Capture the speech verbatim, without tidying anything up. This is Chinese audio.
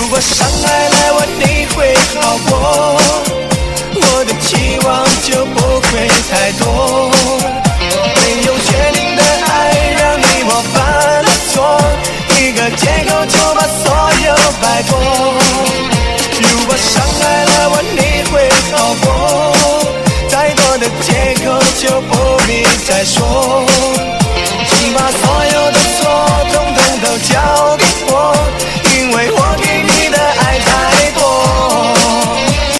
如果伤害了我，你会好过，我的期望就不会太多。